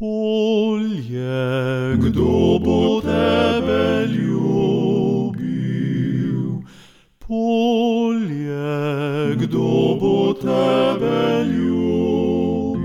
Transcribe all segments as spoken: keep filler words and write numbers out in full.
Polje, kdo bo tebe ljubil? Polje, kdo bo tebe ljubil?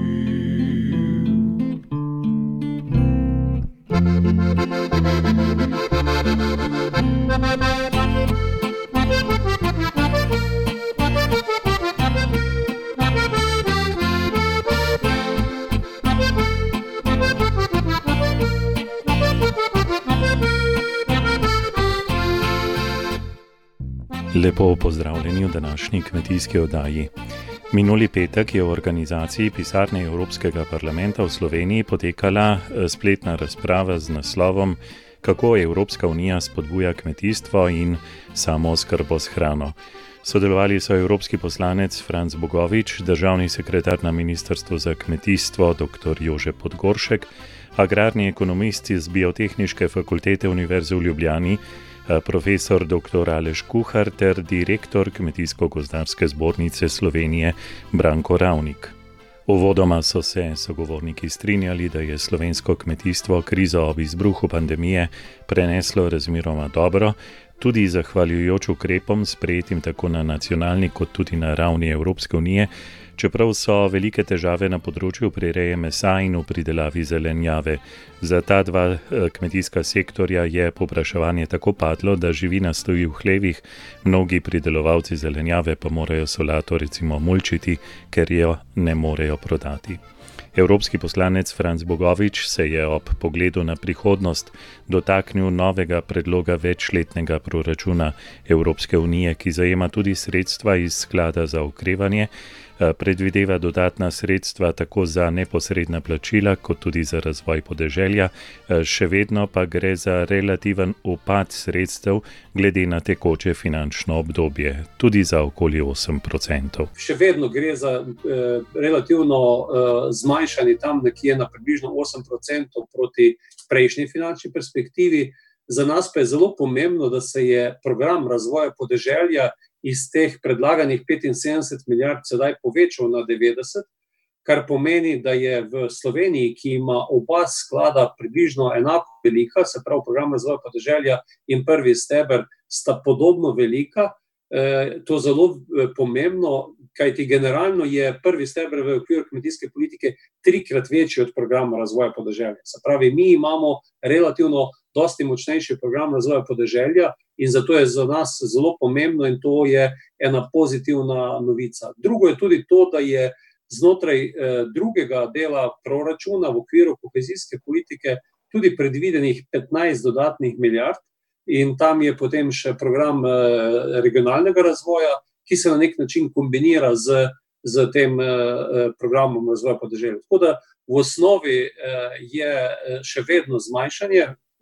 Lepo pozdravljeni v današnji kmetijski oddaji. Minuli petek je v organizaciji pisarne Evropskega parlamenta v Sloveniji potekala spletna razprava z naslovom Kako Evropska unija spodbuja kmetijstvo in samooskrbo s hrano. Sodelovali so evropski poslanec Franc Bogovič, državni sekretar na Ministrstvu za kmetijstvo dr. Jože Podgoršek, agrarni ekonomist z Biotehniške fakultete Univerze v Ljubljani, profesor doktor Aleš Kuhar ter direktor Kmetijsko-gozdarske zbornice Slovenije Branko Ravnik. Uvodoma so se sogovorniki strinjali, da je slovensko kmetijstvo krizo ob izbruhu pandemije preneslo razmeroma dobro, tudi zahvaljujoč ukrepom sprejetim tako na nacionalni kot tudi na ravni Evropske unije, čeprav so velike težave na področju prireje mesa in v pridelavi zelenjave. Za ta dva kmetijska sektorja je povpraševanje tako padlo, da živina stoji v hlevih, mnogi pridelovalci zelenjave pa morajo solato recimo mulčiti, ker jo ne morejo prodati. Evropski poslanec Franc Bogovič se je ob pogledu na prihodnost dotaknil novega predloga večletnega proračuna Evropske unije, ki zajema tudi sredstva iz sklada za okrevanje, predvideva dodatna sredstva tako za neposredna plačila kot tudi za razvoj podeželja, še vedno pa gre za relativen upad sredstev glede na tekoče finančno obdobje, tudi za okoli osem procentov. Še vedno gre za eh, relativno eh, zmanjšanje tam nekje na približno osem procentov proti prejšnji finančni perspektivi. Za nas pa je zelo pomembno, da se je program razvoja podeželja iz teh predlaganih petinsedemdeset milijard sedaj povečal na devetdeset, kar pomeni, da je v Sloveniji, ki ima oba sklada približno enako velika, se pravi program razvoja podeželja in prvi steber sta podobno velika. E, to zelo pomembno, kajti generalno je prvi steber v okviru kmetijske politike trikrat večji od programa razvoja podeželja. Se pravi, mi imamo relativno dosti močnejši program razvoja podeželja in zato je za nas zelo pomembno in to je ena pozitivna novica. Drugo je tudi to, da je znotraj eh, drugega dela proračuna v okviru kohezijske politike tudi predvidenih petnajst dodatnih milijard in tam je potem še program eh, regionalnega razvoja, ki se na nek način kombinira z, z tem eh, programom razvoja podeželja. Tako da v osnovi eh, je še vedno zmanjšanje.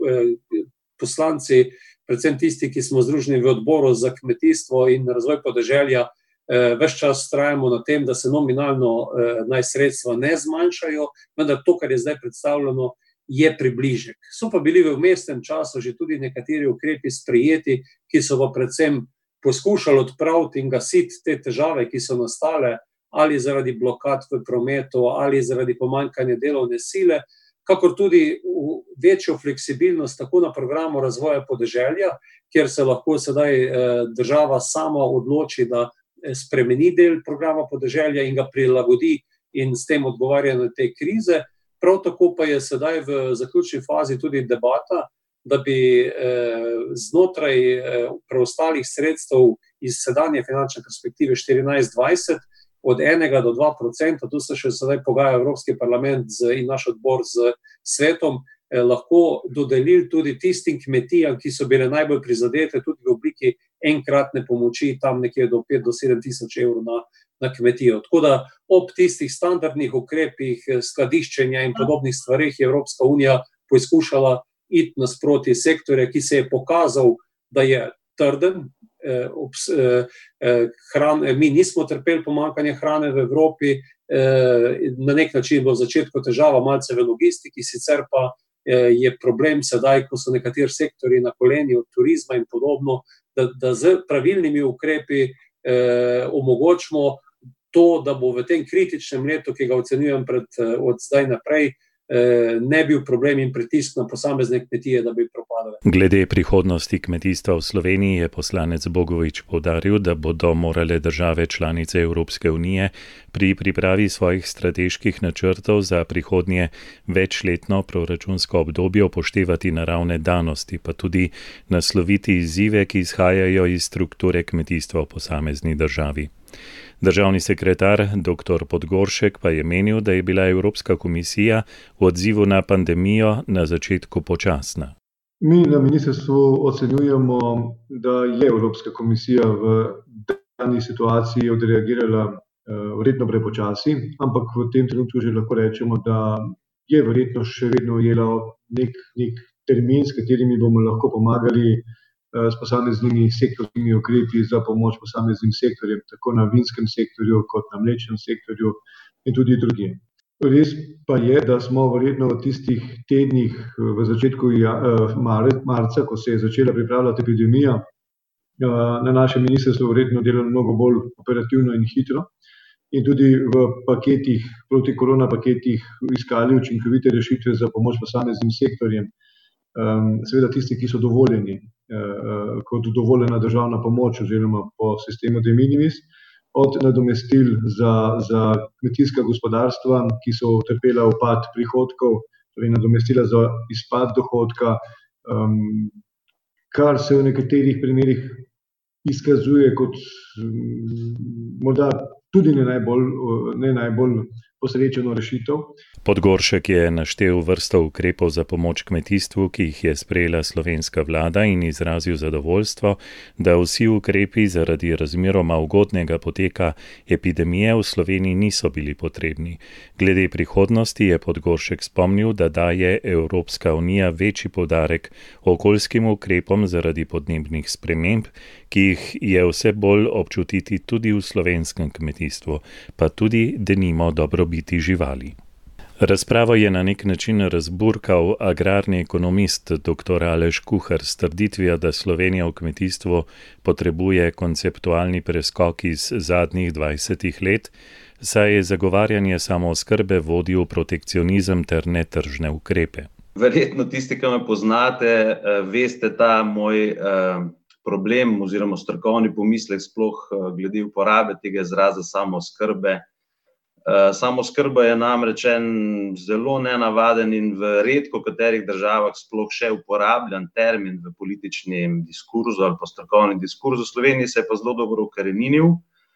Poslanci, predvsem tisti, ki smo združeni v odboru za kmetijstvo in razvoj podeželja, ves čas vztrajamo na tem, da se nominalno naj sredstva ne zmanjšajo, vendar to, kar je zdaj predstavljeno, je približek. So pa bili v vmesnem času že tudi nekateri ukrepi sprejeti, ki so pa predvsem poskušali odpraviti in gasiti te težave, ki so nastale ali zaradi blokad v prometu ali zaradi pomanjkanja delovne sile, kakor tudi večjo fleksibilnost tako na programu razvoja podeželja, kjer se lahko sedaj država sama odloči, da spremeni del programa podeželja in ga prilagodi in s tem odgovarja na te krize. Prav tako pa je sedaj v zaključni fazi tudi debata, da bi znotraj preostalih sredstev iz sedanje finančne perspektive štirinajst dvajset od enega do dva procenta, tu se še sedaj pogaja Evropski parlament z, in naš odbor z svetom, eh, lahko dodelili tudi tistim kmetijam, ki so bile najbolj prizadete, tudi v obliki enkratne pomoči, tam nekje do pet do sedem tisoč evrov na, na kmetijo. Tako da ob tistih standardnih ukrepih, skladiščenja in podobnih stvarih je Evropska unija poskušala iti nasproti sektorja, ki se je pokazal, da je trden. Hrane, mi nismo trpeli pomanjkanje hrane v Evropi, na nek način bo v začetku težava malce v logistiki, sicer pa je problem sedaj, ko so nekateri sektori na koleni od turizma in podobno, da, da z pravilnimi ukrepi eh, omogočimo to, da bo v tem kritičnem letu, ki ga ocenjujem pred, od zdaj naprej, ne bil problem in pritisk na posamezne kmetije, da bi propadale. Glede prihodnosti kmetijstva v Sloveniji je poslanec Bogovič poudaril, da bodo morale države članice Evropske unije pri pripravi svojih strateških načrtov za prihodnje večletno proračunsko obdobje upoštevati naravne danosti, pa tudi nasloviti izzive, ki izhajajo iz strukture kmetijstva v posamezni državi. Državni sekretar dr. Podgoršek pa je menil, da je bila Evropska komisija v odzivu na pandemijo na začetku počasna. Mi na ministrstvu ocenjujemo, da je Evropska komisija v dani situaciji odreagirala verjetno prepočasi, ampak v tem trenutku že lahko rečemo, da je verjetno še vedno ujela nek, nek termin, s katerimi bomo lahko pomagali s posameznimi sektorskimi ukrepi za pomoč posameznim sektorjem, tako na vinskem sektorju, kot na mlečnem sektorju in tudi drugje. Res pa je, da smo verjetno v tistih tednih v začetku marca, ko se je začela pripravljati epidemija, na našem ministrstvu verjetno delali mnogo bolj operativno in hitro in tudi v paketih, proti korona paketih iskali učinkovite rešitve za pomoč posameznim sektorjem. Seveda tisti, ki so dovoljeni kot dovoljena državna pomoč oziroma po sistemu de minimis, od nadomestil za, za kmetijska gospodarstva, ki so utrpela upad prihodkov, torej nadomestila za izpad dohodka, um, kar se v nekaterih primerih izkazuje kot um, morda tudi ne najbolj, ne najbolj posrečeno rešitev. Podgoršek je naštel vrsto ukrepov za pomoč kmetijstvu, ki jih je sprejela slovenska vlada in izrazil zadovoljstvo, da vsi ukrepi zaradi razmeroma ugodnega poteka epidemije v Sloveniji niso bili potrebni. Glede prihodnosti je Podgoršek spomnil, da daje Evropska unija večji poudarek okoljskim ukrepom zaradi podnebnih sprememb, ki jih je vse bolj občutiti tudi v slovenskem kmetijstvu, pa tudi denimo dobrobiti živali. Razpravo je na nek način razburkal agrarni ekonomist dr. Aleš Kuhar s trditvijo, da Slovenija v kmetijstvu potrebuje konceptualni preskok iz zadnjih dvajsetih let, saj je zagovarjanje samooskrbe vodil protekcionizem ter netržne ukrepe. Verjetno tisti, ki me poznate, veste ta moj problem oziroma strokovni pomislek sploh glede uporabe tega izraza samooskrbe. Samooskrba je namreč en zelo nenavaden in v redko katerih državah sploh še uporabljan termin v političnem diskurzu ali pa strokovnem diskurzu. V Sloveniji se je pa zelo dobro ukoreninil.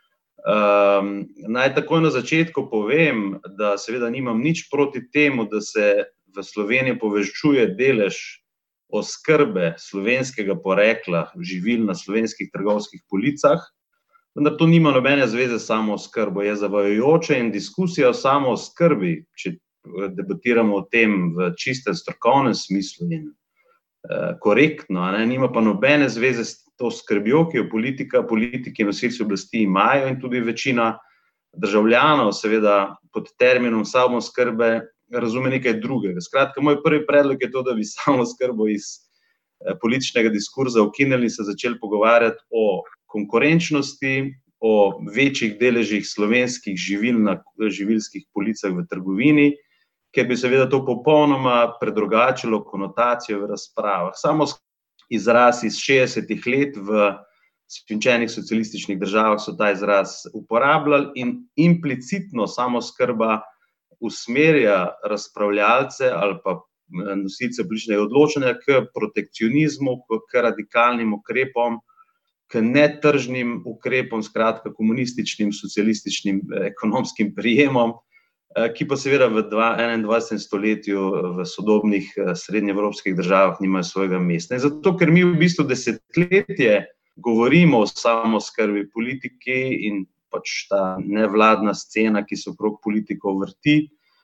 Um, naj takoj na začetku povem, da seveda nimam nič proti temu, da se v Sloveniji povečuje delež oskrbe slovenskega porekla živil na slovenskih trgovskih policah, vendar to nima nobene zveze s samooskrbo. Je zavajajoče in diskusija o samooskrbi, če debatiramo o tem v čistem strokovnem smislu in eh, korektno, ne, nima pa nobene zveze s to skrbjo, ki jo politika, politiki in nosilci oblasti imajo in tudi večina državljanov seveda pod terminom samooskrbe razume nekaj drugega. Skratka, moj prvi predlog je to, da bi samooskrbo iz eh, političnega diskurza ukinili in se začeli pogovarjati o konkurenčnosti, o večjih deležih slovenskih živil na živilskih policah v trgovini, ker bi seveda to popolnoma predrugačilo konotacijo v razpravah. Samo izraz iz šestdesetih let v svinčenih socialističnih državah so ta izraz uporabljali in implicitno samooskrba usmerja razpravljalce ali pa nosilce političnega odločanja k protekcionizmu, k radikalnim ukrepom, k netržnim ukrepom, skratka komunističnim, socialističnim ekonomskim prijemom, ki pa seveda v enaindvajsetem stoletju v sodobnih srednjeevropskih državah nimajo svojega mesta. In zato, ker mi v bistvu desetletje govorimo o samooskrbi, politiki in pač ta nevladna scena, ki se okrog politikov vrti,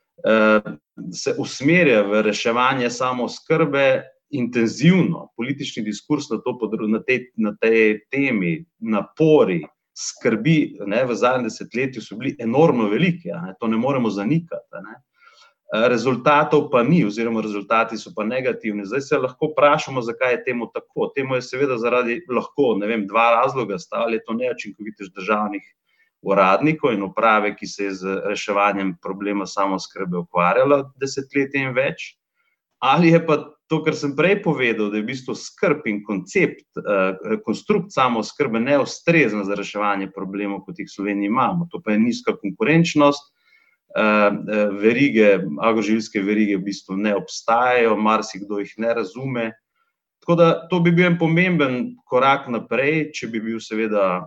se usmerja v reševanje samooskrbe intenzivno. Politični diskurs na, to, na, tej, na tej temi, napori, skrbi ne, v zadnjem desetletju so bili enormno veliki, ne, to ne moremo zanikati. Ne. Rezultatov pa ni, oziroma rezultati so pa negativni. Zdaj se lahko vprašamo, zakaj je temu tako. Temu je seveda zaradi lahko, ne vem, dva razloga sta, ali je to neučinkovitost državnih uradnikov in uprave, ki se je z reševanjem problema samooskrbe ukvarjala desetletje in več, ali je pa to, kar sem prej povedal, da je v bistvu skrb in koncept, eh, konstrukt samooskrbe neustrezna za reševanje problemov, kot jih v Sloveniji imamo. To pa je nizka konkurenčnost, eh, verige, agroživilske verige v bistvu ne obstajajo, marsikdo jih ne razume. Tako da to bi bil en pomemben korak naprej, če bi bil seveda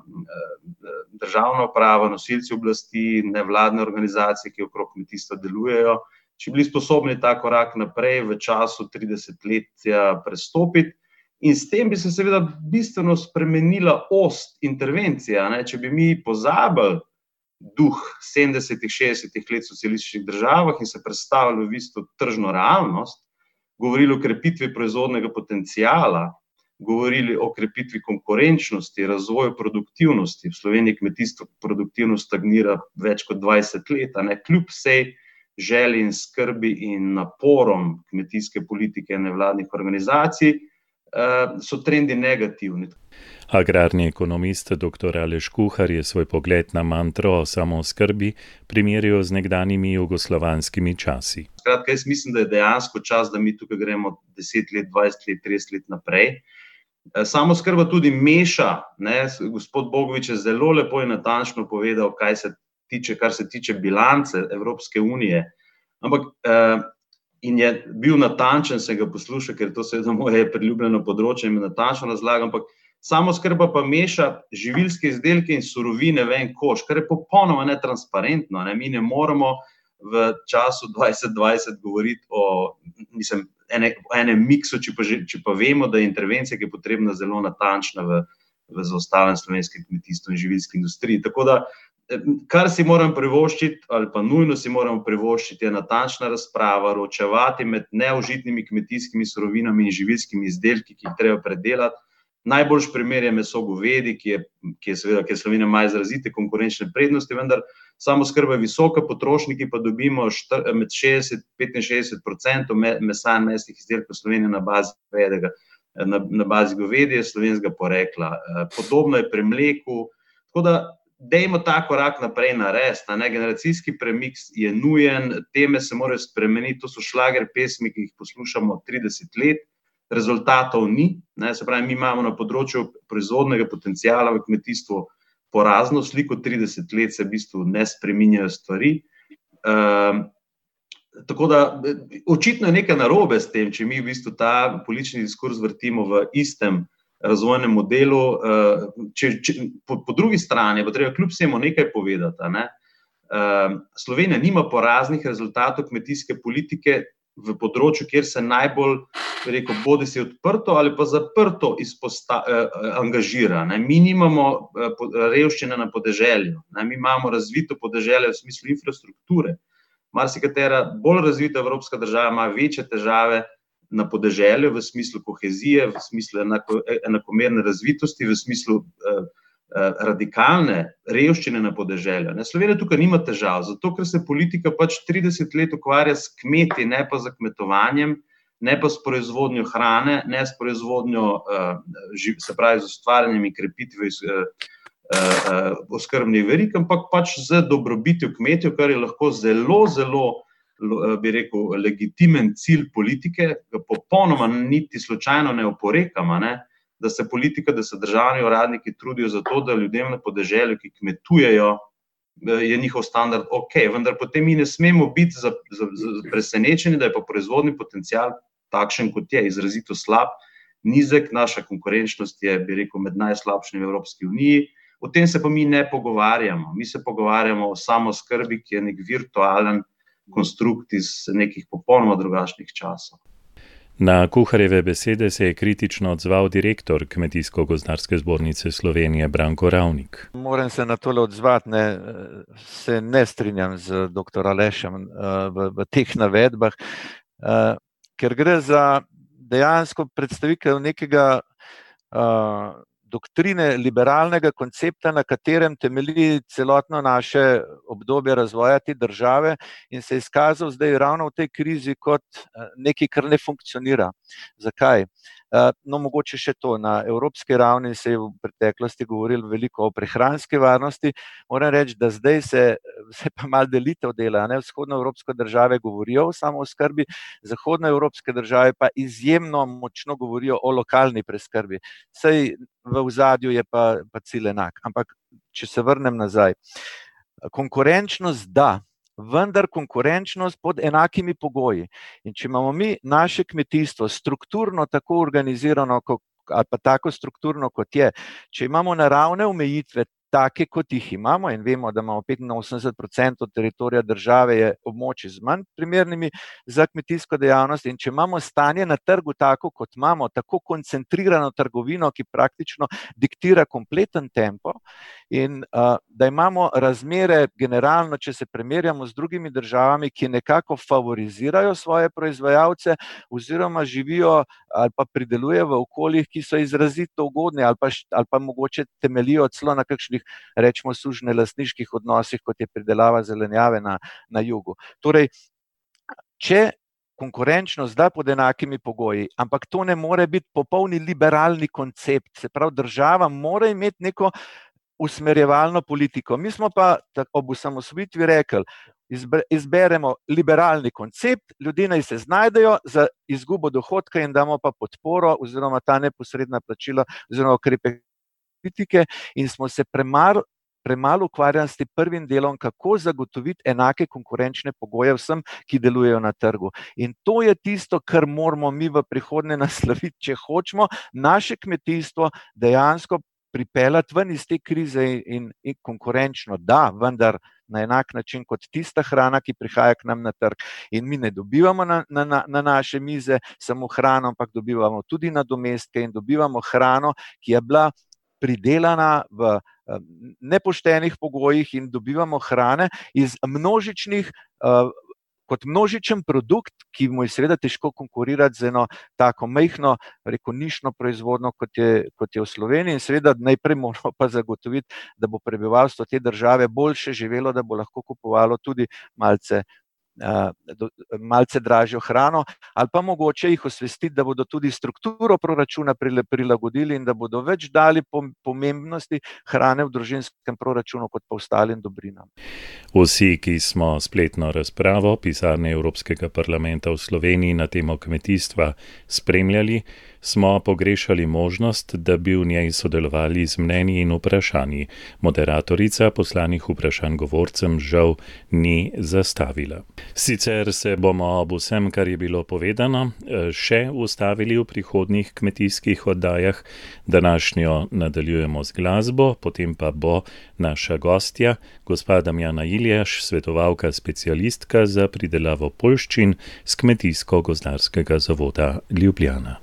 državna uprava, nosilci oblasti, nevladne organizacije, ki okrog kmetijstva delujejo, če bi bili sposobni ta korak naprej v času tridesetletja prestopiti in s tem bi se seveda bistveno spremenila ost intervencija, ne? Če bi mi pozabili duh sedemdesetih, šestdesetih let v socialističnih državah in se predstavili v bistvu tržno realnost, govorili o krepitvi proizvodnega potenciala, govorili o krepitvi konkurenčnosti, razvoju produktivnosti. V Sloveniji kmetijstvo produktivnost stagnira več kot dvajset let, a ne, kljub vsej želji in skrbi in naporom kmetijske politike nevladnih organizacij, so trendi negativni. Agrarni ekonomist doktor Aleš Kuhar je svoj pogled na mantro o samooskrbi primerjal z nekdanjimi jugoslovanskimi časi. Skratka, jaz mislim, da je dejansko čas, da mi tukaj gremo deset let, dvajset let, trideset let naprej. Samooskrba tudi meša, ne, gospod Bogovič je zelo lepo in natančno povedal, kaj se tiče, kar se tiče bilance Evropske unije, ampak eh, in je bil natančen, sem ga poslušal, ker to seveda moje priljubljeno področje in me natančno razlaga, ampak samooskrba pa meša živilske izdelke in surovine v en koš, kar je popolnoma netransparentno. Ne? Mi ne moremo v času dvajset dvajset govoriti o mislim, ene, enem miksu, če pa, če pa vemo, da je intervencija, ki je potrebna, zelo natančna v, v zaustavljanju slovenske kmetijstva in živilske industrije. Tako da, kar si moramo privoščiti, ali pa nujno si moramo privoščiti, je natančna razprava, ločevati med neužitnimi kmetijskimi surovinami in živilskimi izdelki, ki jih treba predelati. Najboljši primer je meso govedi, ki je, ki je seveda, ki je Slovenija ima izrazite konkurenčne prednosti, vendar samooskrba je visoka, potrošniki pa dobimo štir, med šestdeset in petinšestdeset procentov mesa in mesnih izdelkov Slovenije na bazi govedega, na, na bazi govedije slovenskega porekla. Podobno je pri mleku, tako da dajmo ta korak naprej narediti, ne, generacijski premik je nujen, teme se morajo spremeniti, to so šlager pesmi, ki jih poslušamo trideset let, rezultatov ni, ne, se pravi, mi imamo na področju proizvodnega potenciala v kmetijstvu porazno sliko, trideset let se v bistvu ne spreminjajo stvari. Um, tako da očitno je nekaj narobe s tem, če mi v bistvu ta politični diskurs vrtimo v istem razvojnem modelu. Uh, če, če, po, po drugi strani pa treba kljub vsemu nekaj povedati. Ne? Uh, Slovenija nima poraznih rezultatov kmetijske politike v področju, kjer se najbolj, rekel, bodi si odprto ali pa zaprto izposta, eh, angažira. Ne. Mi nimamo eh, revščine na podeželju, ne. Mi imamo razvito podeželje v smislu infrastrukture. Marsikatera bolj razvita evropska država ima večje težave na podeželju v smislu kohezije, v smislu enako, enakomerne razvitosti, v smislu eh, radikalne revščine na podeželju. Ne, Slovenija tukaj nima težav, zato ker se politika pač trideset let ukvarja s kmeti, ne pa z kmetovanjem, ne pa s proizvodnjo hrane, ne s proizvodnjo, se pravi, z ustvarjanjem in krepitvijo oskrbnih verig, ampak pač z dobrobitjo kmetov, kar je lahko zelo, zelo, bi rekel, legitimen cilj politike, ga popolnoma niti slučajno ne oporekamo, ne, da se politika, da se državni uradniki trudijo za to, da ljudem na podeželju, ki kmetujejo, je njihov standard ok, vendar potem mi ne smemo biti za, za, za presenečeni, da je pa proizvodni potencial takšen, kot je, izrazito slab, nizek, naša konkurenčnost je, bi rekel, med najslabšimi v Evropski uniji. O tem se pa mi ne pogovarjamo. Mi se pogovarjamo o samooskrbi, ki je nek virtualen konstrukt iz nekih popolnoma drugačnih časov. Na Kuharjeve besede se je kritično odzval direktor Kmetijsko-gozdarske zbornice Slovenije Branko Ravnik. Moram se na tole odzvati, ne, se ne strinjam z doktor Alešem v, v teh navedbah, ker gre za dejansko predstavitev nekega doktrine liberalnega koncepta, na katerem temelji celotno naše obdobje razvoja te države in se je izkazal zdaj ravno v tej krizi kot nekaj, kar ne funkcionira. Zakaj? No, mogoče še to, na evropski ravni se je v preteklosti govorilo veliko o prehranski varnosti. Moram reči, da zdaj se, se pa malo delitev dela. Ne? Vzhodnoevropske države govorijo o samooskrbi, zahodnoevropske države pa izjemno močno govorijo o lokalni preskrbi. Saj v ozadju je pa, pa cilj enak. Ampak, če se vrnem nazaj. Konkurenčnost da, vendar konkurenčnost pod enakimi pogoji. In če imamo mi naše kmetijstvo strukturno tako organizirano, ali pa tako strukturno, kot je, če imamo naravne omejitve, take, kot jih imamo, in vemo, da imamo petinosemdeset procentov teritorija države je območje z manj primernimi za kmetijsko dejavnost, in če imamo stanje na trgu tako, kot imamo, tako koncentrirano trgovino, ki praktično diktira kompleten tempo, in uh, da imamo razmere generalno, če se primerjamo z drugimi državami, ki nekako favorizirajo svoje proizvajalce oziroma živijo ali pa pridelujejo v okoljih, ki so izrazito ugodni ali pa, ali pa mogoče temeljijo celo na kakšnih, rečemo, sužne lastniških odnosih, kot je pridelava zelenjave na, na jugu. Torej, če konkurenčnost da pod enakimi pogoji, ampak to ne more biti popolni liberalni koncept, se pravi, država mora imeti neko usmerjevalno politiko. Mi smo pa ob osamosvojitvi rekli, izberemo liberalni koncept, ljudje naj se znajdejo za izgubo dohodka in damo pa podporo oziroma ta neposredna plačila oziroma ukrepe politike, in smo se premalo, premalo ukvarjali s tem prvim delom, kako zagotoviti enake konkurenčne pogoje vsem, ki delujejo na trgu. In to je tisto, kar moramo mi v prihodnje nasloviti, če hočemo naše kmetijstvo dejansko pripeljati ven iz te krize in, in konkurenčno, da, vendar na enak način kot tista hrana, ki prihaja k nam na trg. In mi ne dobivamo na, na, na naše mize samo hrano, ampak dobivamo tudi nadomestke in dobivamo hrano, ki je bila pridelana v nepoštenih pogojih, in dobivamo hrane iz množičnih, kot množičen produkt, ki mu je seveda težko konkurirati z eno tako majhno, reko nišno proizvodno, kot je, kot je v Sloveniji, in seveda najprej moramo pa zagotoviti, da bo prebivalstvo te države boljše živelo, da bo lahko kupovalo tudi malce malce dražjo hrano, ali pa mogoče jih osvestiti, da bodo tudi strukturo proračuna prilagodili in da bodo več dali pomembnosti hrane v družinskem proračunu kot pa ostalim dobrinam. Vsi, ki smo spletno razpravo pisarne Evropskega parlamenta v Sloveniji na temo kmetijstva spremljali, smo pogrešali možnost, da bi v njej sodelovali z mnenji in vprašanji. Moderatorica poslanih vprašanj govorcem žal ni zastavila. Sicer se bomo ob vsem, kar je bilo povedano, še ustavili v prihodnjih kmetijskih oddajah. Današnjo nadaljujemo z glasbo, potem pa bo naša gostja, gospa Damjana Iljaš, svetovalka specialistka za pridelavo poljščin z Kmetijsko-gozdarskega zavoda Ljubljana.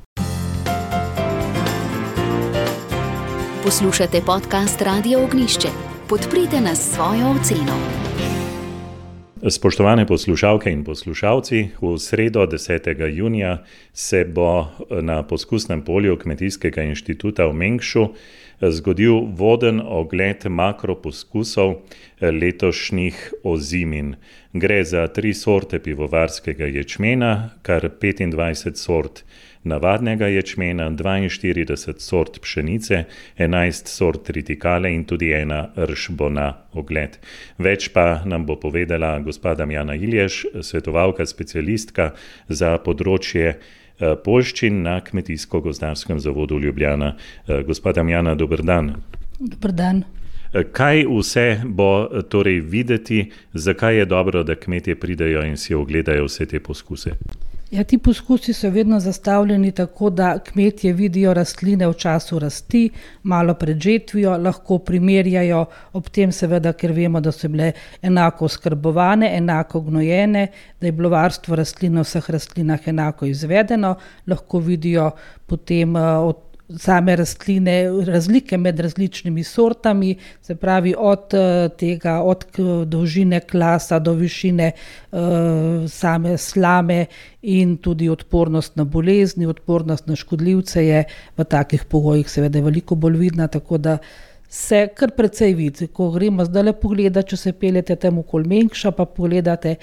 Poslušate podcast Radia Ognjišče. Podprite nas s svojo oceno. Spoštovane poslušalke in poslušalci, v sredo desetega junija se bo na poskusnem polju Kmetijskega inštituta v Mengšu zgodil voden ogled makroposkusov letošnjih ozimin. Gre za tri sorte pivovarskega ječmena, kar petindvajset sort navadnega ječmena, dvainštirideset sort pšenice, enajst sort tritikale in tudi ena rž bo na ogled. Več pa nam bo povedala gospa Damjana Iljaš, svetovalka specialistka za področje poljščin na Kmetijsko-gozdarskem zavodu Ljubljana. Gospa Damjana, dober dan. Dober dan. Kaj vse bo torej videti, zakaj je dobro, da kmetje pridejo in si ogledajo vse te poskuse? Ja, ti poskusi so vedno zastavljeni tako, da kmetje vidijo rastline v času rasti, malo pred žetvijo, lahko primerjajo, ob tem seveda, ker vemo, da so bile enako oskrbovane, enako gnojene, da je bilo varstvo rastlin na vseh rastlinah enako izvedeno, lahko vidijo potem od same rastline, razlike med različnimi sortami, se pravi od tega, od dolžine klasa do višine uh, same slame in tudi odpornost na bolezni, odpornost na škodljivce je v takih pogojih seveda veliko bolj vidna, tako da se kar precej vidi. Ko gremo zdaj le pogledati, če se peljete tam okoli Mengša, pa pogledate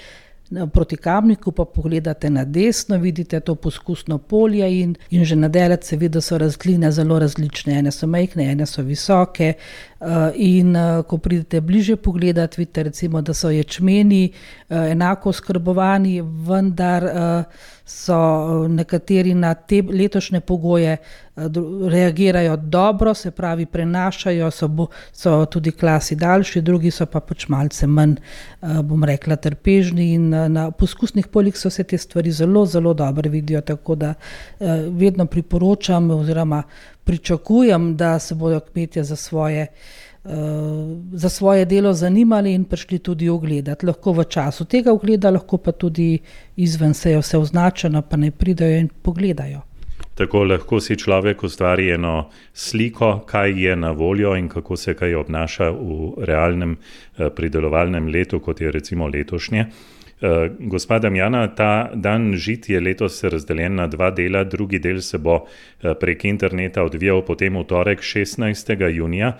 proti Kamniku, pa pogledate na desno, vidite to poskusno polje in, in že na daleč se vidi, da so rastline zelo različne. Ene so majhne, ene so visoke in ko pridete bliže pogledati, vidite recimo, da so ječmeni enako oskrbovani, vendar so nekateri na te letošnje pogoje reagirajo dobro, se pravi prenašajo, so, bo, so tudi klasi daljši, drugi so pa pač malce manj, bom rekla, trpežni in na poskusnih poljih so se te stvari zelo, zelo dobro vidijo, tako da vedno priporočam oziroma pričakujem, da se bodo kmetje za svoje za svoje delo zanimali in prišli tudi ogledati. Lahko v času tega ogleda, lahko pa tudi izven, se je vse označeno, pa naj pridajo in pogledajo. Tako lahko si človek ustvari eno sliko, kaj je na voljo in kako se kaj obnaša v realnem pridelovalnem letu, kot je recimo letošnje. Gospa Damjana, ta dan žit je letos razdeljen na dva dela, drugi del se bo prek interneta odvijal potem v torek šestnajstega junija,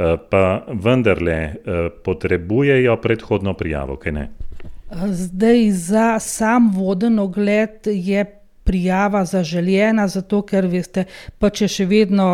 pa vendarle potrebujejo predhodno prijavo, kaj ne? Zdaj za sam voden ogled je prijava zaželjena, zato ker veste, pa če še vedno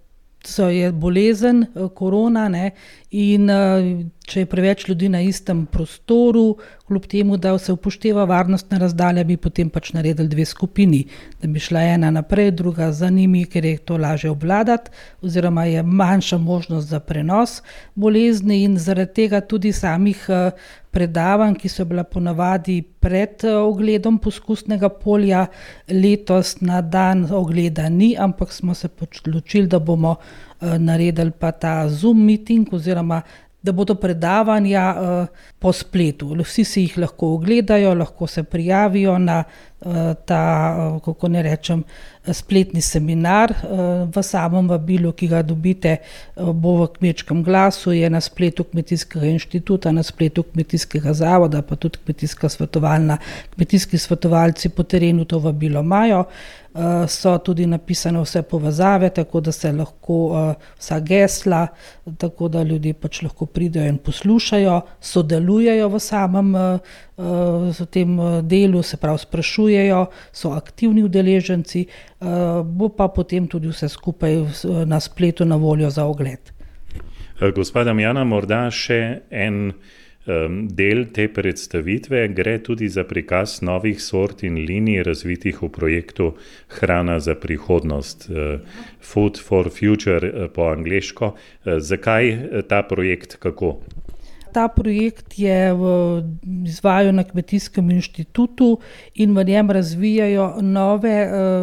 so je bolezen, korona, ne, in če je preveč ljudi na istem prostoru, kljub temu, da se upošteva varnostna razdalja, bi potem pač naredili dve skupini, da bi šla ena naprej, druga za njimi, ker je to lažje obvladati, oziroma je manjša možnost za prenos bolezni in zaradi tega tudi samih predavanj, ki so bila ponavadi pred ogledom poskusnega polja, letos na dan ogleda ni, ampak smo se odločili, da bomo naredili pa ta Zoom meeting oziroma da bodo predavanja uh, po spletu. Vsi si jih lahko ogledajo, lahko se prijavijo na uh, ta, uh, kako ne rečem, spletni seminar. Uh, v samem vabilu, ki ga dobite, uh, bo v Kmečkem glasu, je na spletu Kmetijskega inštituta, na spletu Kmetijskega zavoda, pa tudi kmetijska svetovalna. Kmetijski svetovalci po terenu to vabilo imajo. Uh, so tudi napisane vse povezave, tako da se lahko uh, vsa gesla, tako da ljudje pač lahko pridejo in poslušajo, sodelujejo v samem uh, v tem delu, se pravi sprašujejo, so aktivni udeleženci, uh, bo pa potem tudi vse skupaj na spletu na voljo za ogled. Gospa Damjana, morda še en del te predstavitve gre tudi za prikaz novih sort in linij razvitih v projektu Hrana za prihodnost, Food for Future po angleško. Zakaj ta projekt, kako? Ta projekt je v izvajanju na Kmetijskem inštitutu in v njem razvijajo nove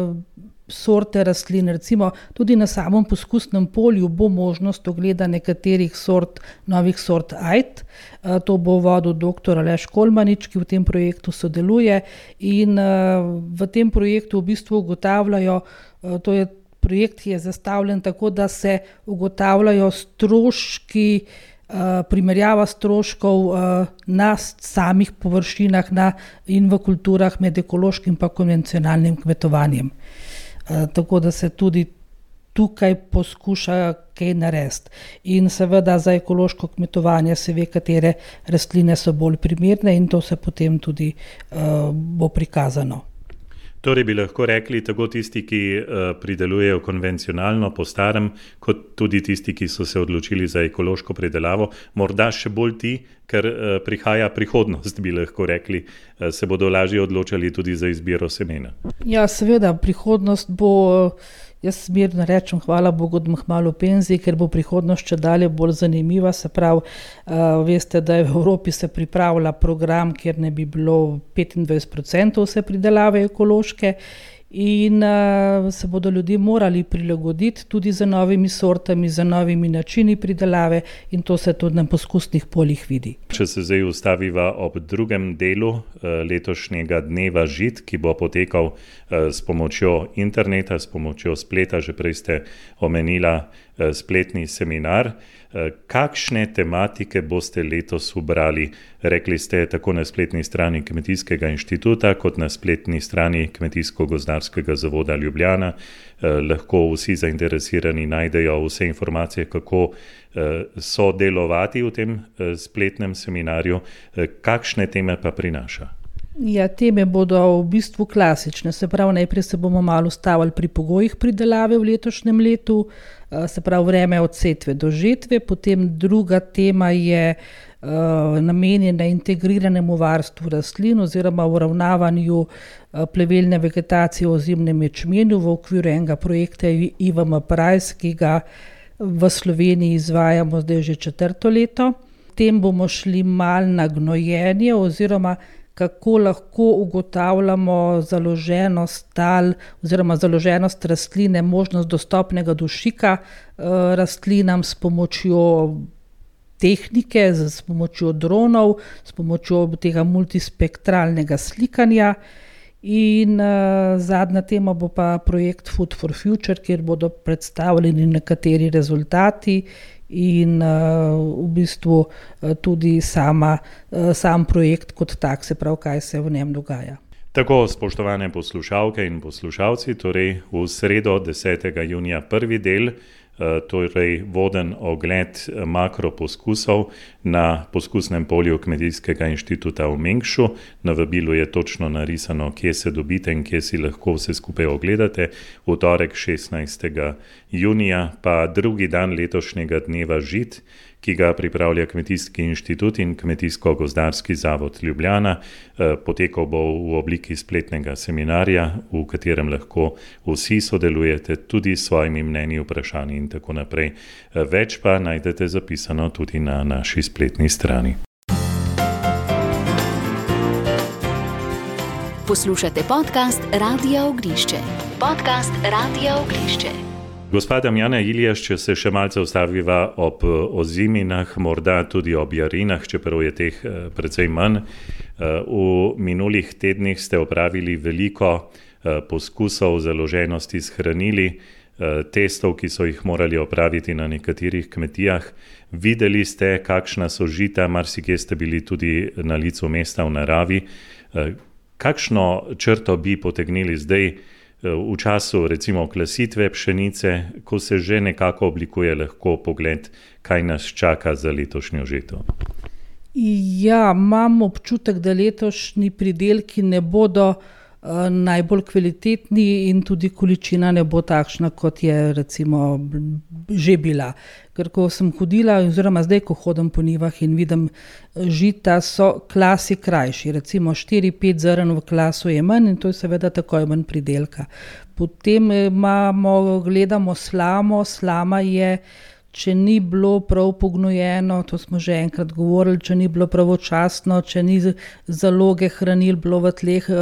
sorte rastlin. Recimo tudi na samem poskusnem polju bo možnost ogleda nekaterih sort, novih sort ajd. To bo vodil doktor Aleš Kolmanič, ki v tem projektu sodeluje in v tem projektu v bistvu ugotavljajo, to je projekt, ki je zastavljen tako, da se ugotavljajo stroški, primerjava stroškov na samih površinah na, in v kulturah med ekološkim pa konvencionalnim kmetovanjem. Tako da se tudi tukaj poskuša kaj narediti. In seveda za ekološko kmetovanje se ve, katere rastline so bolj primerne in to se potem tudi uh, bo prikazano. Torej bi lahko rekli, tako tisti, ki uh, pridelujejo konvencionalno po starem, kot tudi tisti, ki so se odločili za ekološko pridelavo, morda še bolj ti, ker uh, prihaja prihodnost, bi lahko rekli, uh, se bodo lažje odločali tudi za izbiro semena. Ja, seveda, prihodnost bo, jaz smirno rečem, hvala Bogu, da imam malo penziji, ker bo prihodnost če dalje bolj zanimiva. Se pravi, uh, veste, da je v Evropi se pripravlja program, kjer ne bi bilo petindvajset procentov vse pridelave ekološke in uh, se bodo ljudje morali prilagoditi tudi za novimi sortami, za novimi načini pridelave in to se tudi na poskusnih poljih vidi. Če se zdaj ustaviva ob drugem delu uh, letošnjega dneva žit, ki bo potekal uh, s pomočjo interneta, s pomočjo spleta, že prej ste omenila uh, spletni seminar. Kakšne tematike boste letos ubrali? Rekli ste tako na spletni strani Kmetijskega inštituta, kot na spletni strani Kmetijsko-gozdarskega zavoda Ljubljana. Lahko vsi zainteresirani najdejo vse informacije, kako sodelovati v tem spletnem seminarju. Kakšne teme pa prinaša? Ja, teme bodo v bistvu klasične. Se pravi, najprej se bomo malo ustavili pri pogojih pridelave v letošnjem letu, se pravi vreme od setve do žetve, potem druga tema je uh, namenjena integriranemu varstvu rastlin oziroma uravnavanju uh, plevelne vegetacije v ozimnem ječmenu v okviru enega projekta I V M Price, ki ga v Sloveniji izvajamo zdaj že četrto leto. Potem bomo šli mal na gnojenje oziroma kako lahko ugotavljamo založenost tal oziroma založenost rastline, možnost dostopnega dušika eh, rastlinam s pomočjo tehnike, s pomočjo dronov, s pomočjo tega multispektralnega slikanja. In uh, zadnja tema bo pa projekt Food for Future, kjer bodo predstavljeni nekateri rezultati in uh, v bistvu uh, tudi sama, uh, sam projekt kot tak, se pravi, kaj se v njem dogaja. Tako, spoštovane poslušalke in poslušalci, torej v sredo desetega junija prvi del, torej voden ogled makroposkusov na poskusnem polju Kmetijskega inštituta v Mengšu. Na vabilu je točno narisano, kje se dobite in kje si lahko vse skupaj ogledate. V torek šestnajstega junija pa drugi dan letošnjega dneva žit, ki ga pripravlja Kmetijski inštitut in Kmetijsko-gozdarski zavod Ljubljana. Potekal bo v obliki spletnega seminarja, v katerem lahko vsi sodelujete tudi s svojimi mnenji, vprašanji in tako naprej. Več pa najdete zapisano tudi na naši spletni strani. Poslušate podcast Radia Ognjišče. Podcast Radia Ognjišče. Gospa Damjana Iljaš, če se še malce ustaviva ob oziminah, morda tudi ob jarinah, čeprav je teh precej manj. V minulih tednih ste opravili veliko poskusov založenosti s hranili, testov, ki so jih morali opraviti na nekaterih kmetijah. Videli ste, kakšna so žita, marsikje ste bili tudi na licu mesta v naravi. Kakšno črto bi potegnili zdaj, v času recimo klasitve pšenice, ko se že nekako oblikuje lahko pogled, kaj nas čaka za letošnjo žeto? Ja, imam občutek, da letošnji pridelki ne bodo uh, najbolj kvalitetni in tudi količina ne bo takšna, kot je recimo že bila. Ker ko sem hodila, oziroma zdaj, ko hodim po njivah in vidim žita, so klasi krajši. Recimo štiri pet zrn v klasu je manj in to je seveda takoj manj pridelka. Potem imamo, gledamo slamo. Slama je, če ni bilo prav pognojeno, to smo že enkrat govorili, če ni bilo pravočasno, če ni zaloge hranil bilo v tleh,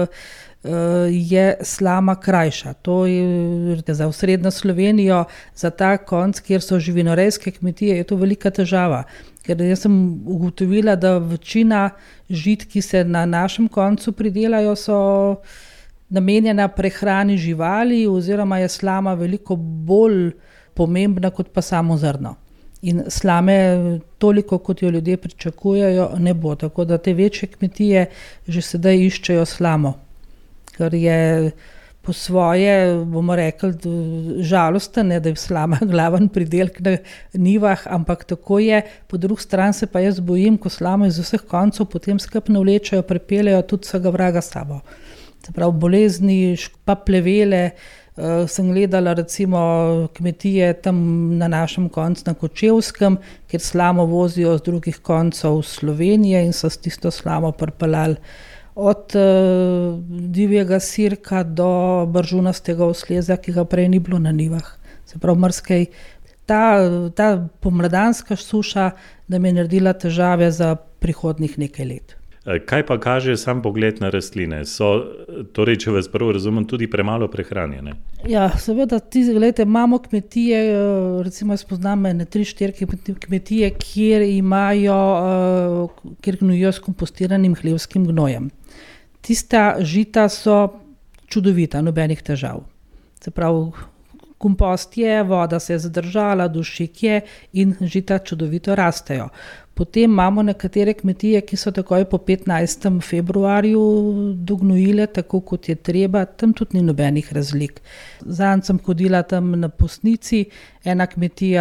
je slama krajša. To je za osrednjo Slovenijo, za ta konc, kjer so živinorejske kmetije, je to velika težava. Ker jaz sem ugotovila, da večina žit, ki se na našem koncu pridelajo, so namenjena prehrani živali oziroma je slama veliko bolj pomembna kot pa samo zrno. In slame toliko, kot jo ljudje pričakujejo, ne bo. Tako da te večje kmetije že sedaj iščejo slamo, ker je po svoje, bomo rekli, žalosten, ne, da je slama glaven pridelk na njivah, ampak tako je. Po drugi strani se pa jaz bojim, ko slamo iz vseh koncev potem skupno vlečejo, pripeljejo tudi vsega vraga s sabo. Se pravi, bolezni, pa plevele. Uh, sem gledala recimo kmetije tam na našem koncu na Kočevskem, kjer slamo vozijo z drugih koncev Slovenije in so s tisto slamo pripeljali od uh, divjega sirka do bržunastega osleza, ki ga prej ni bilo na njivah. Se pravi, mrskej. Ta, ta pomladanska suša nam je naredila težave za prihodnjih nekaj let. Kaj pa kaže sam pogled na rastline? So, torej, če vas prvo razumem, tudi premalo prehranjene? Ja, seveda, ti, gledajte, imamo kmetije, recimo jaz poznam ene tri, štiri kmetije, kjer imajo, kjer gnojijo s kompostiranim hlevskim gnojem. Tista žita so čudovita, nobenih težav. Se pravi, kompost je, voda se je zadržala, dušik je in žita čudovito rastejo. Potem imamo nekatere kmetije, ki so takoj po petnajstem februarju dognojile, tako kot je treba, tam tudi ni nobenih razlik. Zanj sem hodila tam na Posnici, ena kmetija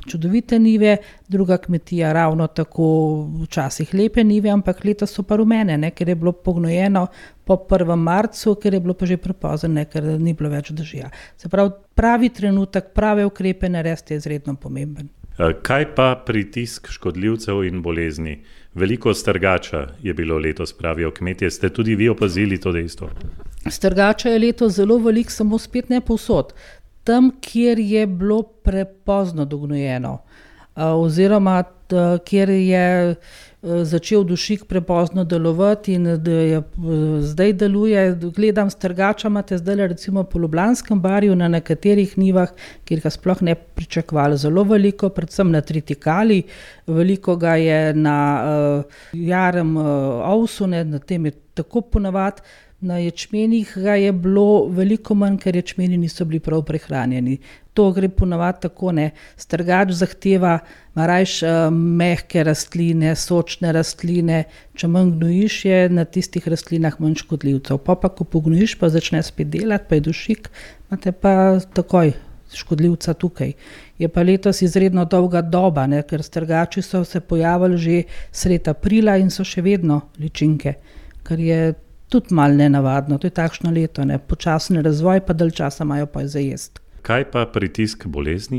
čudovite njive, druga kmetija ravno tako včasih lepe njive, ampak letos so pa rumene, ne, ker je bilo pognojeno po prvem marcu, ker je bilo pa že prepozno, ne, ker ni bilo več dežja. Se pravi, pravi trenutek, prave ukrepe narediti je izredno pomemben. Kaj pa pritisk škodljivcev in bolezni? Veliko strgača je bilo letos, pravijo kmetje. Ste tudi vi opazili to dejstvo? Strgača je letos zelo veliko, samo spet ne povsod. Tam, kjer je bilo prepozno dognojeno, oziroma kjer je začel dušik prepozno delovati in da je, zdaj deluje, gledam strgača, imate zdaj recimo po Ljubljanskem barju na nekaterih njivah, kjer ga sploh ne pričakovali zelo veliko, predvsem na tritikali, veliko ga je na uh, jarem uh, ovsu, ne, na tem je tako ponavad. Na ječmenih ga je bilo veliko manj, ker ječmeni niso bili prav prehranjeni. To gre ponavadi tako, ne. Strgač zahteva marajš uh, mehke rastline, sočne rastline. Če manj gnojiš, je na tistih rastlinah manj škodljivcev. Pa pa, ko pognojiš, pa začne spet delati, pa je dušik, imate pa takoj škodljivca tukaj. Je pa letos izredno dolga doba, ne, ker strgači so se pojavili že sredi aprila in so še vedno ličinke, kar je tudi malo nenavadno, to je takšno leto, ne, počasen razvoj, pa dalj časa imajo pa za jesti. Kaj pa pritisk bolezni?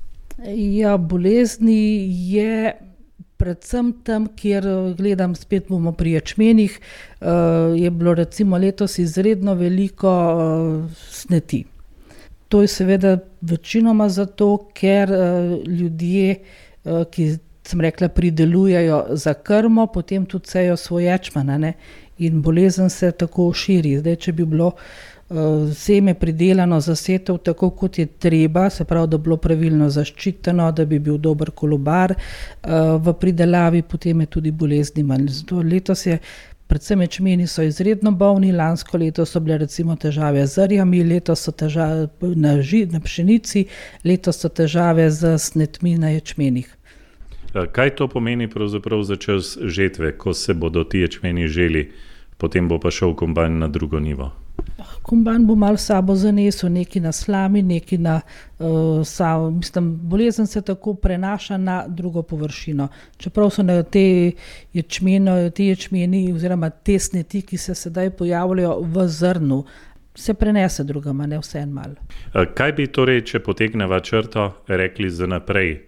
Ja, bolezni je predvsem tam, kjer gledam, spet bomo pri ječmenih, uh, je bilo recimo letos izredno veliko uh, sneti. To je seveda večinoma zato, ker uh, ljudje, uh, ki sem rekla, pridelujejo za krmo, potem tudi sejo svoj ječman, ne, in bolezen se tako širi. Zdaj, če bi bilo uh, seme pridelano za setev tako, kot je treba, se pravi, da bi bilo pravilno zaščiteno, da bi bil dober kolobar uh, v pridelavi, potem je tudi bolezni manj. Zato letos je, predvsem ječmeni so izredno bolni, lansko leto so bile recimo težave z rjami, letos so težave na, ži, na pšenici, letos so težave z snetmi na ječmenih. Kaj to pomeni pravzaprav za čas žetve, ko se bodo ti ječmeni želi, potem bo pa šel kombajn na drugo nivo? Kombajn bo malo sabo zanesel, neki na slami, neki na uh, samo. Mislim, bolezen se tako prenaša na drugo površino. Čeprav so na te ječmeni, te ječmeni oziroma te sneti, ki se sedaj pojavljajo v zrnu, se prenese drugama, ne vse en malo. Kaj bi torej, če potegneva črto, rekli za naprej?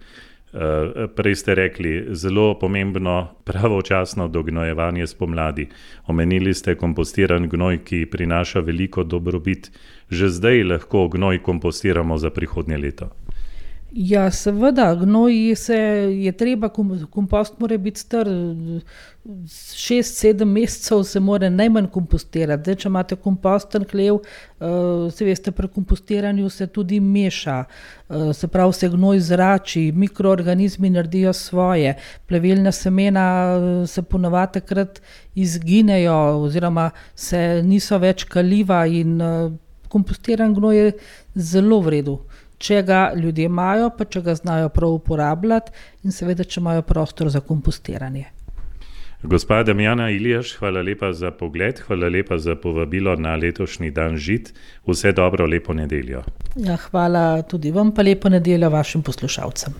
Prej ste rekli, zelo pomembno pravočasno dognojevanje spomladi. Omenili ste kompostiran gnoj, ki prinaša veliko dobrobit. Že zdaj lahko gnoj kompostiramo za prihodnje leto? Ja, seveda, gnoj se je treba, kompost mora biti star šest sedem mesecev, se mora najmanj kompostirati. Zdaj, če imate komposten hlev, se veste, pri kompostiranju se tudi meša, se pravi, se gnoj zrači, mikroorganizmi naredijo svoje, plevelna semena se ponavadi takrat izginejo oziroma se niso več kaliva in kompostiran gnoj je zelo v redu. Če ga ljudje imajo, pa če ga znajo prav uporabljati in seveda, če imajo prostor za kompostiranje. Gospa Damjana Ilijaš, hvala lepa za pogled, hvala lepa za povabilo na letošnji dan žit. Vse dobro, lepo nedeljo. Ja, hvala tudi vam, pa lepo nedeljo vašim poslušalcem.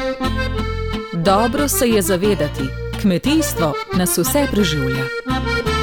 Dobro se je zavedati, kmetijstvo nas vse preživlja.